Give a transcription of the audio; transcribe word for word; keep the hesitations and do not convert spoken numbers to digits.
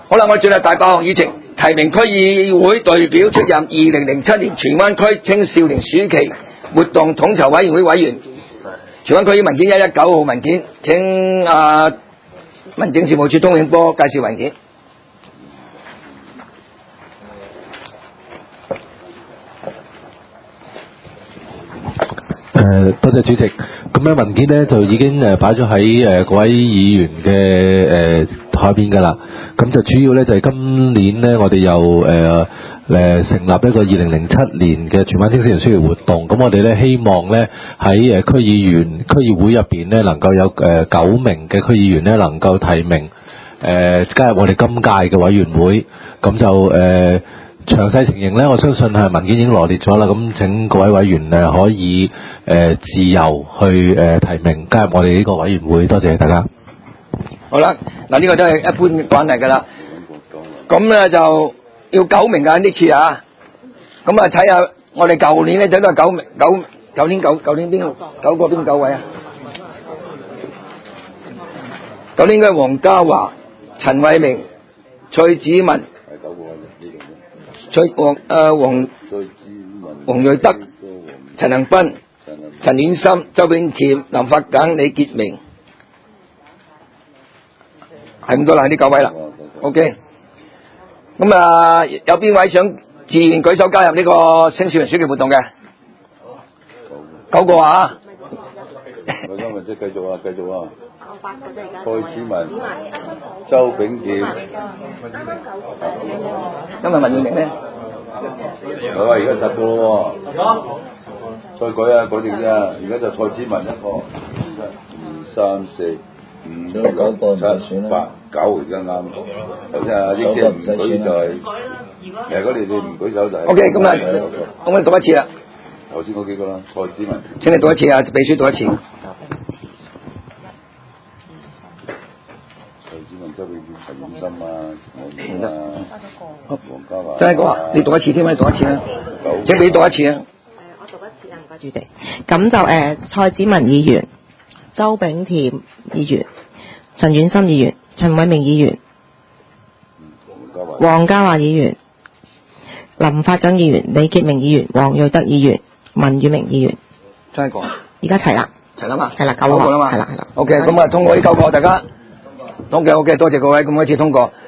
好啦，我進入第八項議程，提名區議會代表出任二零零七年荃灣區青少年暑期活動統籌委員會委員。荃灣區議文件一一九號文件，請啊民政事務處鍾永波介紹文件。 誒，多謝主席。咁咧文件咧就已經誒擺咗喺誒各位議員嘅誒台邊㗎啦。咁就主要咧就係今年咧，我哋又誒誒成立一個二零零七年嘅荃灣青少年暑期活動。咁我哋咧希望咧喺誒區議員區議會入邊咧能夠有誒九名嘅區議員咧能夠提名誒加入我哋今屆嘅委員會。咁就誒。詳細情形咧，我相信係文件已經羅列咗啦。咁請各位委員誒可以誒、呃、自由去誒、呃、提名加入我哋呢個委員會。多謝大家。 好啦，嗱呢個都係一般嘅慣例㗎啦。咁咧就要九名㗎呢次啊。咁啊睇下我哋舊年咧都係九名，九九年九九年邊九個邊九位啊？舊年應該係黃家華、陳偉明、蔡子文。蔡黃誒黃黃瑞德、陳恒斌、陳婉心、周炳劍、林發耿、李傑明，係咁多啦，呢九位啦。OK，咁啊，有邊位想自願舉手加入呢個青少年暑期活動嘅？九個啊！ 我今日即係繼續啊，繼續啊！蔡子文、周炳劍， 今日文耀明咧？ 係啊，而家十個咯喎，再改啊，改定啲啊！而家就蔡子文一個，二三四五六七八九，而家啱。頭先啊，英姐唔舉就係，誒嗰啲你唔舉手就係。O K，咁啊，我哋讀一次啦。頭先嗰幾個啦，蔡子文。 請你讀一次啊，秘書讀一次。 周炳劍、陳永心啊，我啊，黃家華， 真係講，你讀一次添啊，你讀一次啦，請你讀一次啊。誒， 我讀一次啊，唔該主席。咁就誒、呃，蔡子文議員、周炳添議員、陳婉心議員、陳偉明議員、黃家華議員、林發耿議員、李傑明議員、黃瑞德議員、文宇明議員。 真係講。 而家齊啦。 齊啦嘛。 係啦，九個啦嘛。係啦係啦。 OK，咁啊，通過呢九個大家。OK，OK，多謝各位咁多次通過。